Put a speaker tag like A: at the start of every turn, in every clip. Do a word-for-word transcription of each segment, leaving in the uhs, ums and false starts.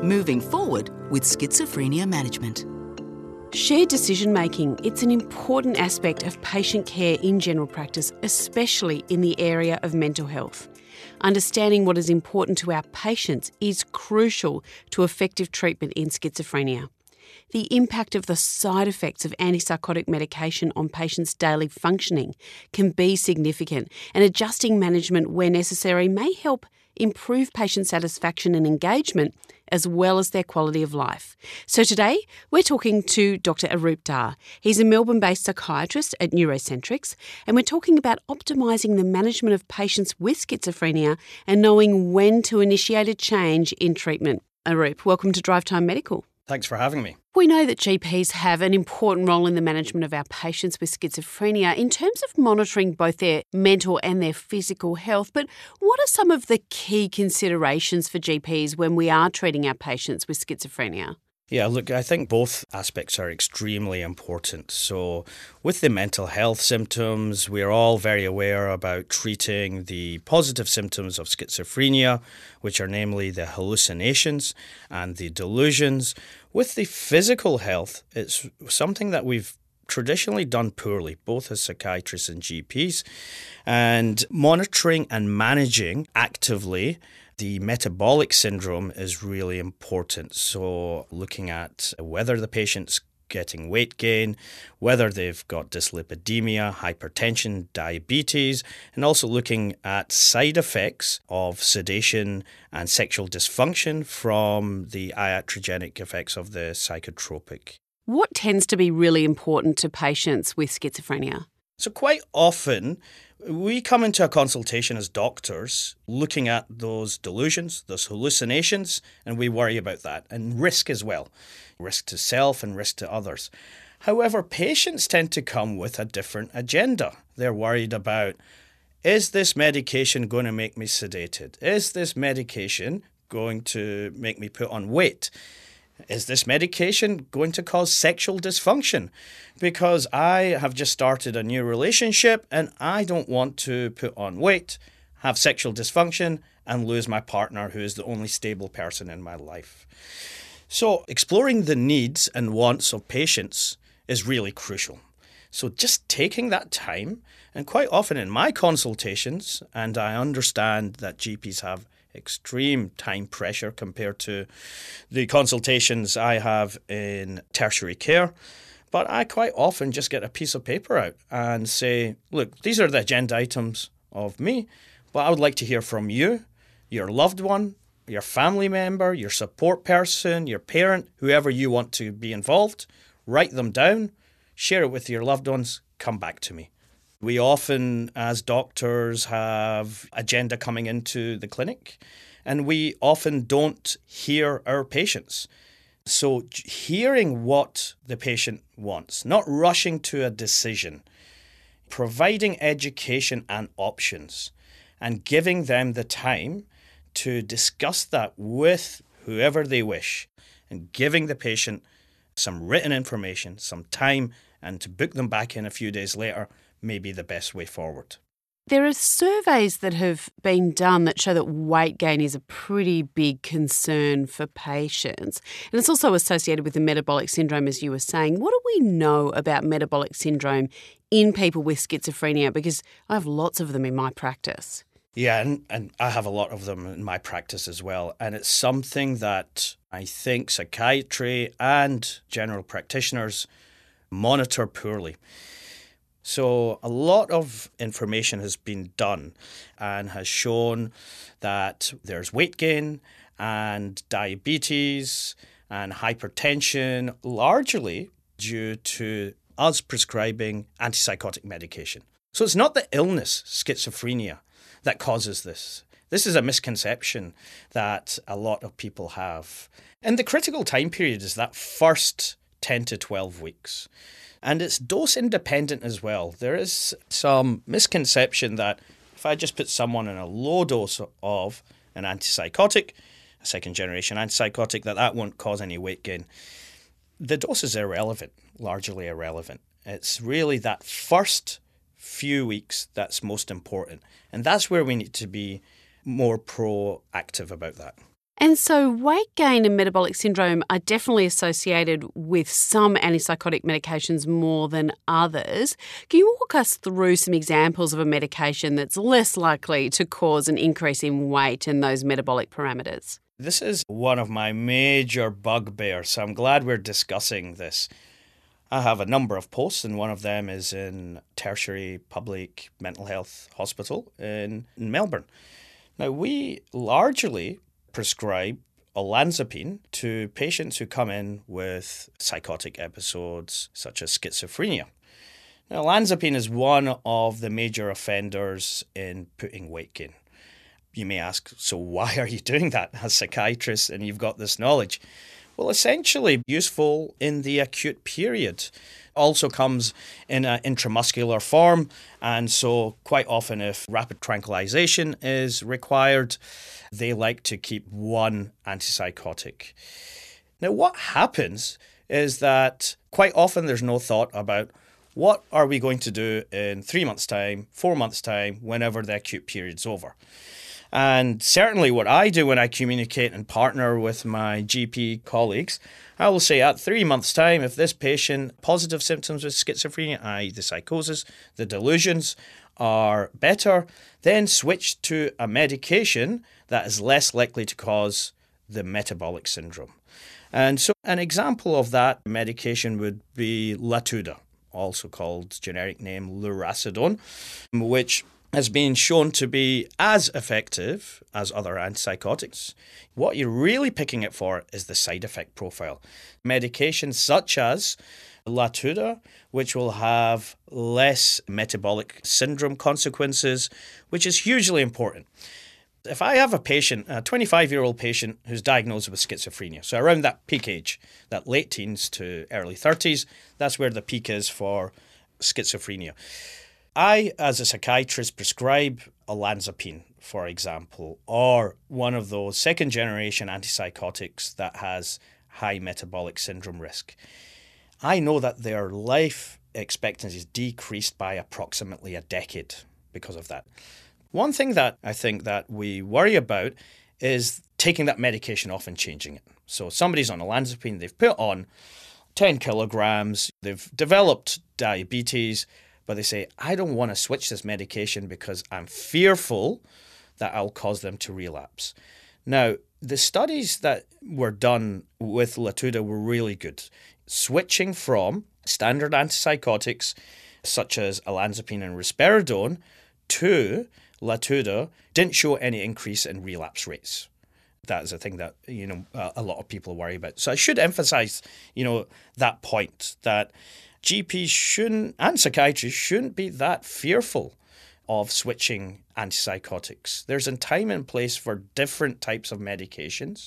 A: moving forward with schizophrenia management.
B: Shared decision-making, it's an important aspect of patient care in general practice, especially in the area of mental health. Understanding what is important to our patients is crucial to effective treatment in schizophrenia. The impact of the side effects of antipsychotic medication on patients' daily functioning can be significant, and adjusting management where necessary may help improve patient satisfaction and engagement, as well as their quality of life. So today, we're talking to Doctor Aroop Dar. He's a Melbourne-based psychiatrist at Neurocentrics, and we're talking about optimising the management of patients with schizophrenia and knowing when to initiate a change in treatment. Aroop, welcome to Drive Time Medical.
C: Thanks for having me.
B: We know that G Ps have an important role in the management of our patients with schizophrenia in terms of monitoring both their mental and their physical health. But what are some of the key considerations for G Ps when we are treating our patients with schizophrenia?
C: Yeah, look, I think both aspects are extremely important. So with the mental health symptoms, we're all very aware about treating the positive symptoms of schizophrenia, which are namely the hallucinations and the delusions. With the physical health, it's something that we've traditionally done poorly, both as psychiatrists and G Ps, and monitoring and managing actively the metabolic syndrome is really important. So looking at whether the patient's getting weight gain, whether they've got dyslipidemia, hypertension, diabetes, and also looking at side effects of sedation and sexual dysfunction from the iatrogenic effects of the psychotropic.
B: What tends to be really important to patients with schizophrenia?
C: So quite often, we come into a consultation as doctors looking at those delusions, those hallucinations, and we worry about that, and risk as well, risk to self and risk to others. However, patients tend to come with a different agenda. They're worried about, is this medication going to make me sedated? Is this medication going to make me put on weight? Is this medication going to cause sexual dysfunction? Because I have just started a new relationship and I don't want to put on weight, have sexual dysfunction, and lose my partner, who is the only stable person in my life. So exploring the needs and wants of patients is really crucial. So just taking that time, and quite often in my consultations, and I understand that G Ps have extreme time pressure compared to the consultations I have in tertiary care. But I quite often just get a piece of paper out and say, look, these are the agenda items of me, but I would like to hear from you, your loved one, your family member, your support person, your parent, whoever you want to be involved. Write them down, share it with your loved ones, come back to me. We often, as doctors, have agenda coming into the clinic, and we often don't hear our patients. So hearing what the patient wants, not rushing to a decision, providing education and options, and giving them the time to discuss that with whoever they wish, and giving the patient some written information, some time, and to book them back in a few days later may be the best way forward.
B: There are surveys that have been done that show that weight gain is a pretty big concern for patients. And it's also associated with the metabolic syndrome, as you were saying. What do we know about metabolic syndrome in people with schizophrenia? Because I have lots of them in my practice.
C: Yeah, and, and I have a lot of them in my practice as well. And it's something that I think psychiatry and general practitioners monitor poorly. So a lot of information has been done and has shown that there's weight gain and diabetes and hypertension, largely due to us prescribing antipsychotic medication. So it's not the illness, schizophrenia, that causes this. This is a misconception that a lot of people have. And the critical time period is that first ten to twelve weeks. And it's dose independent as well. There is some misconception that if I just put someone in a low dose of an antipsychotic, a second generation antipsychotic, that that won't cause any weight gain. The dose is irrelevant, largely irrelevant. It's really that first few weeks that's most important. And that's where we need to be more proactive about that.
B: And so weight gain and metabolic syndrome are definitely associated with some antipsychotic medications more than others. Can you walk us through some examples of a medication that's less likely to cause an increase in weight and those metabolic parameters?
C: This is one of my major bugbears, so I'm glad we're discussing this. I have a number of posts, and one of them is in Tertiary Public Mental Health Hospital in, in Melbourne. Now, we largely prescribe olanzapine to patients who come in with psychotic episodes such as schizophrenia. Now, olanzapine is one of the major offenders in putting weight gain. You may ask, so why are you doing that as psychiatrists and you've got this knowledge? Well, essentially useful in the acute period. Also comes in an intramuscular form, and so quite often if rapid tranquilization is required, they like to keep one antipsychotic. Now, what happens is that quite often there's no thought about what are we going to do in three months' time, four months' time, whenever the acute period's over. And certainly what I do when I communicate and partner with my G P colleagues, I will say at three months' time, if this patient, positive symptoms with schizophrenia, that is the psychosis, the delusions are better, then switch to a medication that is less likely to cause the metabolic syndrome. And so an example of that medication would be Latuda, also called generic name lurasidone, which has been shown to be as effective as other antipsychotics. What you're really picking it for is the side effect profile. Medications such as Latuda, which will have less metabolic syndrome consequences, which is hugely important. If I have a patient, a twenty-five-year-old patient who's diagnosed with schizophrenia, so around that peak age, that late teens to early thirties, that's where the peak is for schizophrenia. I, as a psychiatrist, prescribe olanzapine, for example, or one of those second-generation antipsychotics that has high metabolic syndrome risk. I know that their life expectancy is decreased by approximately a decade because of that. One thing that I think that we worry about is taking that medication off and changing it. So somebody's on olanzapine, they've put on ten kilograms, they've developed diabetes, but they say, I don't want to switch this medication because I'm fearful that I'll cause them to relapse. Now, the studies that were done with Latuda were really good. Switching from standard antipsychotics such as olanzapine and risperidone to Latuda didn't show any increase in relapse rates. That is a thing that, you know, a lot of people worry about. So I should emphasize, you know, that point that G Ps shouldn't, and psychiatrists shouldn't be that fearful of switching antipsychotics. There's a time and place for different types of medications,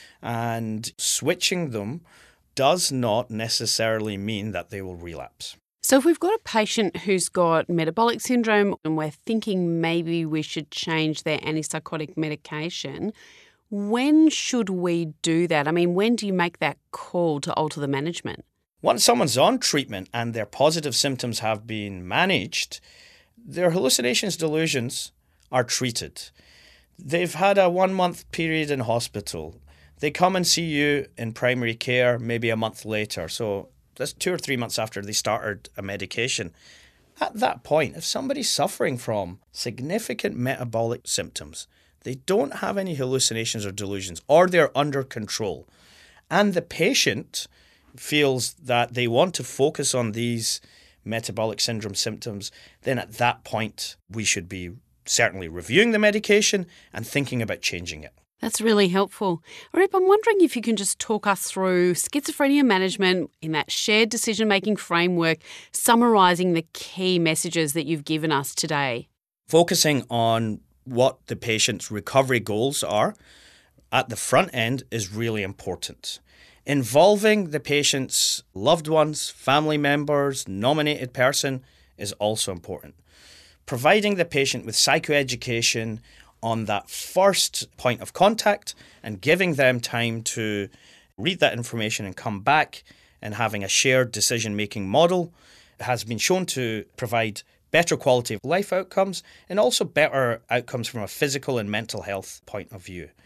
C: and switching them does not necessarily mean that they will relapse.
B: So if we've got a patient who's got metabolic syndrome and we're thinking maybe we should change their antipsychotic medication, when should we do that? I mean, when do you make that call to alter the management?
C: Once someone's on treatment and their positive symptoms have been managed, their hallucinations, delusions are treated. They've had a one-month period in hospital. They come and see you in primary care maybe a month later. So that's two or three months after they started a medication. At that point, if somebody's suffering from significant metabolic symptoms, they don't have any hallucinations or delusions, or they're under control, and the patient feels that they want to focus on these metabolic syndrome symptoms, then at that point we should be certainly reviewing the medication and thinking about changing it.
B: That's really helpful. Arip, I'm wondering if you can just talk us through schizophrenia management in that shared decision-making framework, summarising the key messages that you've given us today.
C: Focusing on what the patient's recovery goals are at the front end is really important. Involving the patient's loved ones, family members, nominated person is also important. Providing the patient with psychoeducation on that first point of contact and giving them time to read that information and come back and having a shared decision-making model has been shown to provide better quality of life outcomes and also better outcomes from a physical and mental health point of view.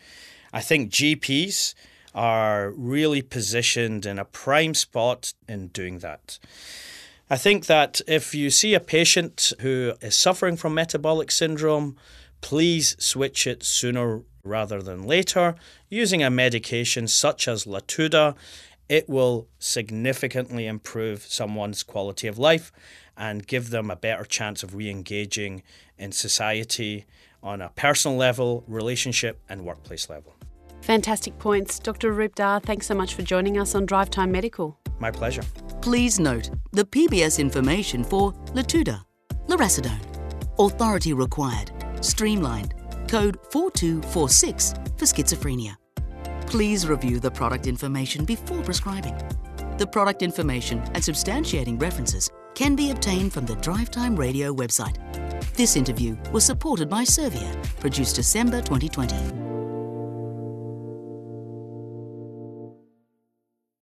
C: I think G Ps are really positioned in a prime spot in doing that. I think that if you see a patient who is suffering from metabolic syndrome, please switch it sooner rather than later. Using a medication such as Latuda, it will significantly improve someone's quality of life and give them a better chance of re-engaging in society on a personal level, relationship and workplace level.
B: Fantastic points. Doctor Aroop Dar, thanks so much for joining us on Drive Time Medical.
C: My pleasure.
A: Please note the P B S information for Latuda, Lurasidone. Authority required. Streamlined. Code four two four six for schizophrenia. Please review the product information before prescribing. The product information and substantiating references can be obtained from the Drive Time Radio website. This interview was supported by Servier, produced December twenty twenty.